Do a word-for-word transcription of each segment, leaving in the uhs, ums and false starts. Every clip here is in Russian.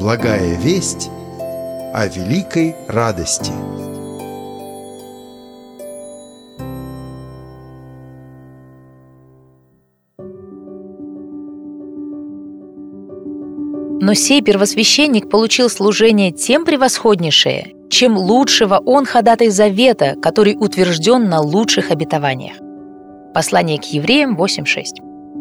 Благая весть о великой радости. Но сей первосвященник получил служение тем превосходнейшее, чем лучшего он ходатай завета, который утвержден на лучших обетованиях. Послание к Евреям восемь шесть.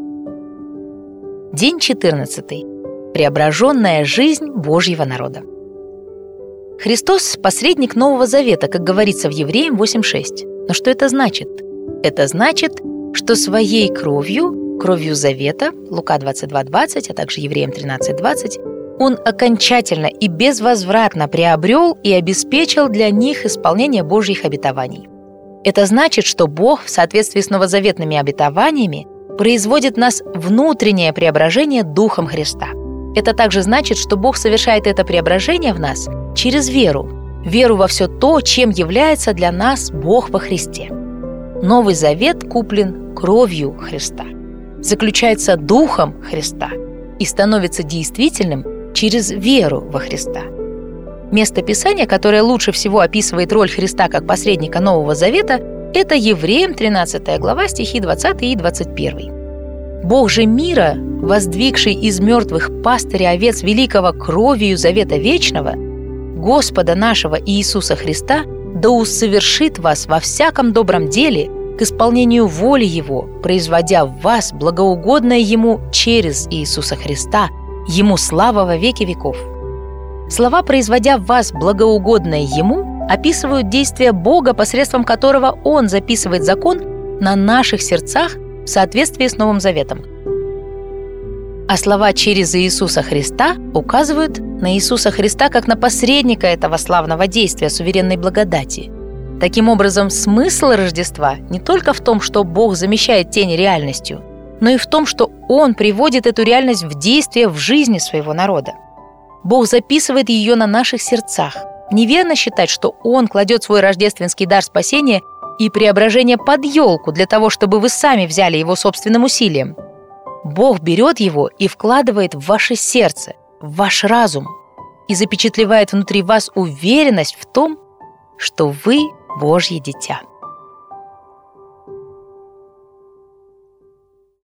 День четырнадцатый. Преображенная жизнь Божьего народа. Христос – посредник Нового Завета, как говорится в Евреям восемь шесть. Но что это значит? Это значит, что своей кровью, кровью Завета, Лука двадцать два двадцать, а также Евреям тринадцать двадцать, Он окончательно и безвозвратно приобрел и обеспечил для них исполнение Божьих обетований. Это значит, что Бог в соответствии с новозаветными обетованиями производит в нас внутреннее преображение Духом Христа. Это также значит, что Бог совершает это преображение в нас через веру, веру во все то, чем является для нас Бог во Христе. Новый Завет куплен кровью Христа, заключается Духом Христа и становится действительным через веру во Христа. Место Писания, которое лучше всего описывает роль Христа как посредника Нового Завета, это Евреям тринадцатая глава, стихи двадцатый и двадцать первый. «Бог же мира, воздвигший из мертвых пастыря овец великого кровью завета вечного, Господа нашего Иисуса Христа, да усовершит вас во всяком добром деле к исполнению воли Его, производя в вас благоугодное Ему через Иисуса Христа, Ему слава во веки веков». Слова «производя в вас благоугодное Ему» описывают действие Бога, посредством которого Он записывает закон на наших сердцах в соответствии с Новым Заветом. А слова «через Иисуса Христа» указывают на Иисуса Христа как на посредника этого славного действия суверенной благодати. Таким образом, смысл Рождества не только в том, что Бог замещает тень реальностью, но и в том, что Он приводит эту реальность в действие в жизни своего народа. Бог записывает ее на наших сердцах. Неверно считать, что Он кладет свой рождественский дар спасения и преображения под елку для того, чтобы вы сами взяли его собственным усилием. Бог берет его и вкладывает в ваше сердце, в ваш разум и запечатлевает внутри вас уверенность в том, что вы Божье дитя.